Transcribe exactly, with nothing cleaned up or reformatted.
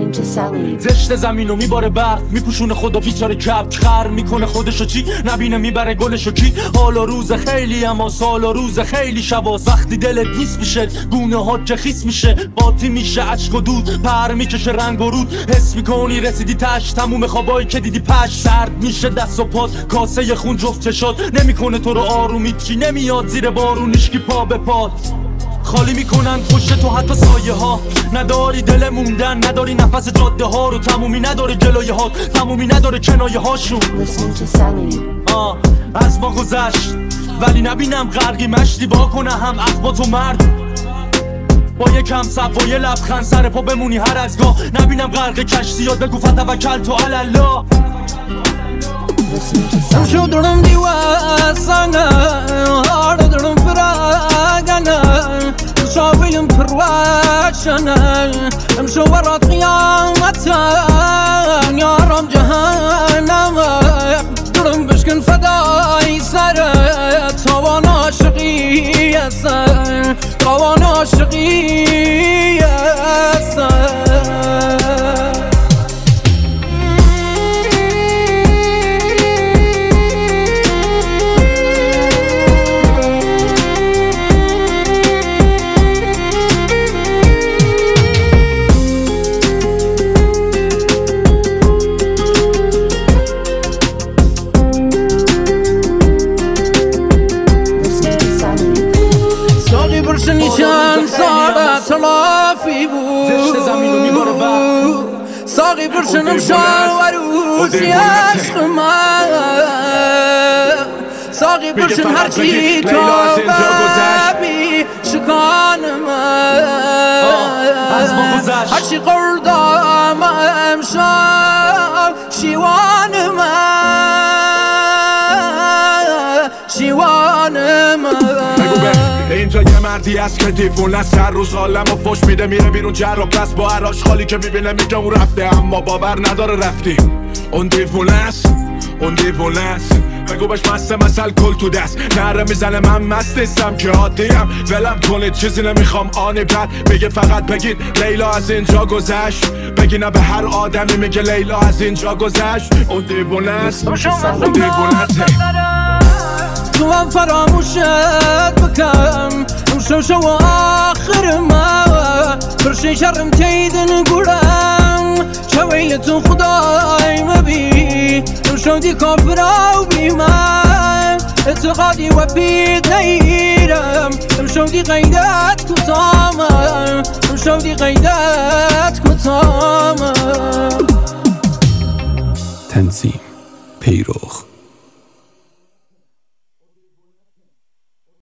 Listening to Salih. زشت زمینو میباره برق میپوشونه خدا بیچاره کبک خر میکنه خودشو چی نبینه میبره گلشو کی حالا روز خیلی اما سال و روز خیلی شباست وقتی دلت نیست میشه گونه ها که خیس میشه باطی میشه عشق و دود پر میکشه رنگ و رود حس میکنی رسیدی تش تموم خوابایی که دیدی پش سرد میشه دست و پات کاسه خون جفت چشات نمیکنه تو رو آرومی چی نمیاد زیر بارون هیچکی پا به پات خالی میکنن پشت تو حتی سایه ها نداری دل موندن نداری نفس جاده ها رو تمومی نداره جلوی ها تمومی نداره کنایه هاشون Listening to Salih. آه از ما گذشت ولی نبینم غرقی مشتی با کنه هم اخبات و مرد با یکم سب با یه لبخند سر پا بمونی هر از گاه نبینم غرق کشتیات بگو فتوکل تو علالا شو درم دیواسانا هار درم فراغانا شاويلم پرواشانا امشو ورا قيامتا يا رب جهنم درم بشكن فداي سر طوان عاشقي سر طوان عاشقي سر برشنیشان ساده تلافی بود ساقی برشنم شاوروسی عشق من ساقی برشن هرچی تو ببی شکان من هرچی قردام امشب شیوان من شیوان من اینجا یه مردی هست که دیوونه است هر روز عالمو فوش میده میره بیرون جر و پس با هر آشغالی که میبینه میگه اون رفته اما باور نداره رفتی اون دیوونه است اون دیوونه است بگو بهش مسته مثل کل تو دست نره میزنه من مست نیستم که عادیم ولم کنید چیزی نمیخوام آنی بعد میگه فقط بگید لیلا از اینجا گذشت بگی نه به هر آدمی میگه لیلا از اینجا گذشت اون دیوونه است اون دیوونه است تو هم فراموشت بکم امشو شو آخر ما برشی شرم تیدن گرم چویل تو خدای مبی امشو دی کافر و بی من اعتقادی و بید نیرم امشو دی قیدت کتامم امشو دی قیدت کتامم تنظیم پیروخ